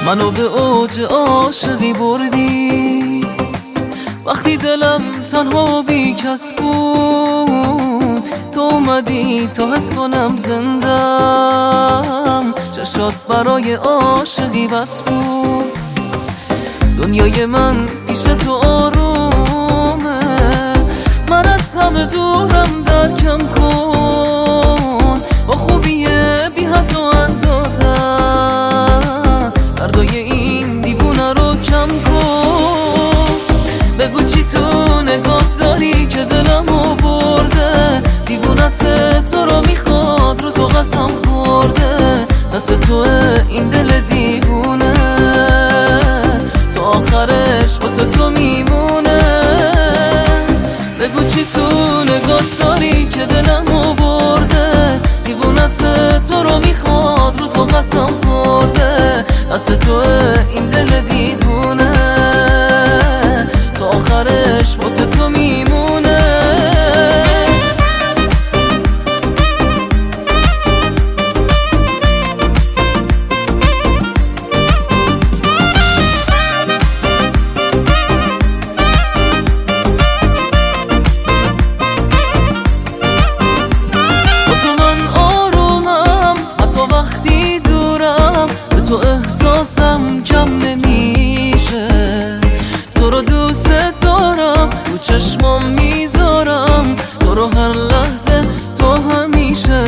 منو به اوج عاشقی بردی، وقتی دلم تنها و بی کس بود تو اومدی تا حس کنم زندم. چشات برای عاشقی بس بود، دنیای من پیش تو آرومه، من از همه دورم درکم کن، با خوبیه بی حد و اندازه دردای این دیوونه رو کم کن. بگو چی تو نگاه داری که دلمو برده، دیوونت تو رو میخواد رو تو قسم خورده، دست توه این دل دیوونه تا آخرش واسه تو میمونه. بگو چی تو نگاه داری که دلمو برده، دیوونت تو رو میخواد رو تو قسم خورده، دست توه این دل دیوونه تا آخرش واسه تو میمونه. تو احساسم کم نمیشه، تو رو دوست دارم رو چشمام میذارم، تو رو هر لحظه تو همیشه.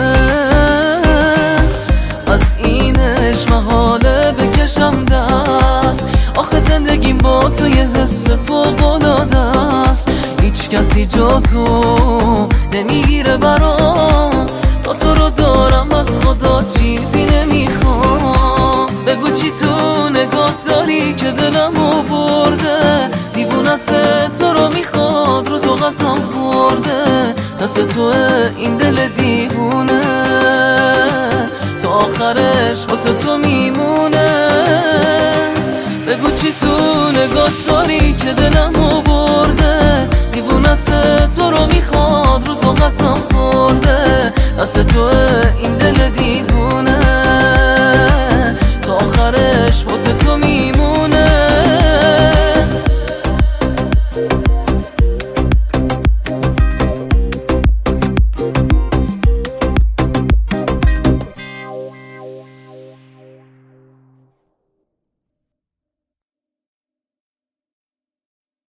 از اینش محاله بکشم دست، آخه زندگیم با تو یه حس فوق‌العاده است، هیچ کسی جا تو نمیگیره برام، تا تو رو دارم از خدا چیزی نمیخوام. بگو چی تو نگاه داری که دلمو برده، دیوونت تو رو میخواد رو تو قسم خورده، دست توه این دل دیوونه تا آخرش واسه تو میمونه. بگو چی تو نگاه داری که دلمو برده، دیوونت تو رو میخواد رو تو قسم خورده، دست توه